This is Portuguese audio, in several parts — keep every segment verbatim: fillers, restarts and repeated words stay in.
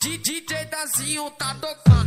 D J Dazinho tá tocando.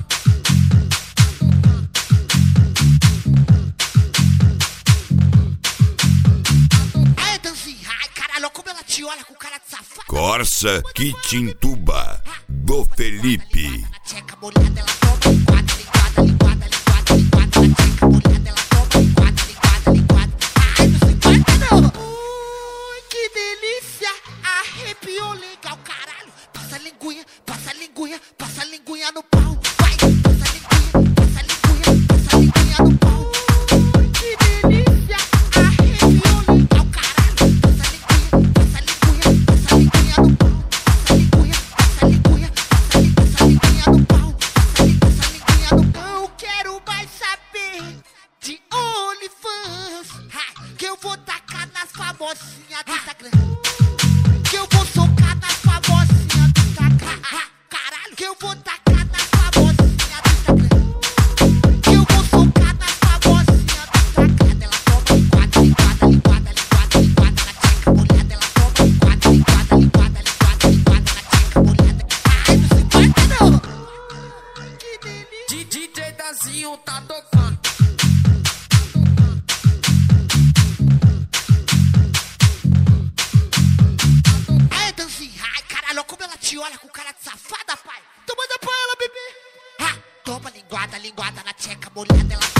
Aê, Danzinho, ai caralho, como ela te olha com cara de safado. Corsa Quitintuba, do Felipe. Na tcheca molhada, ela toma linguada, linguada, linguada, linguada, linguada. Na tcheca molhada, ela toma linguada, linguada, linguada. Ai, não se importa não. Ui, que delícia, arrepiou legal, caralho. Passa a linguinha, passa a linguinha, passa a linguinha no pau. Vai, passa a linguinha, passa a linguinha, passa a linguinha no pau. Ui, que delícia, arrepiou legal, caralho. Passa a linguinha, passa a linguinha, passa a linguinha no pau. Passa a linguinha, passa a linguinha, passa a linguinha, passa a linguinha no pau. Passa a linguinha, passa a linguinha no pau. Eu quero mais saber de OnlyFans, ha, que eu vou tacar nas famosinhas do Instagram. Que eu vou socar nas famosinhas do Instagram. Ha, caralho, que eu vou tacar nas famosinhas do Instagram. Que eu vou socar nas famosinhas do Instagram. Ela toma linguada, linguada, linguada, linguada, linguada. Na tcheca molhada, ela toma linguada, linguada, linguada, linguada, linguada. Na tcheca molhada. Ai, não se importa não. Que delícia. D J Dazinho tá tocando. Aê, Danzinho, ai caralho, como ela te olha com cara de safada, pai. Então manda pra ela, bebê. Ha, toma linguada, linguada na tcheca molhada, ela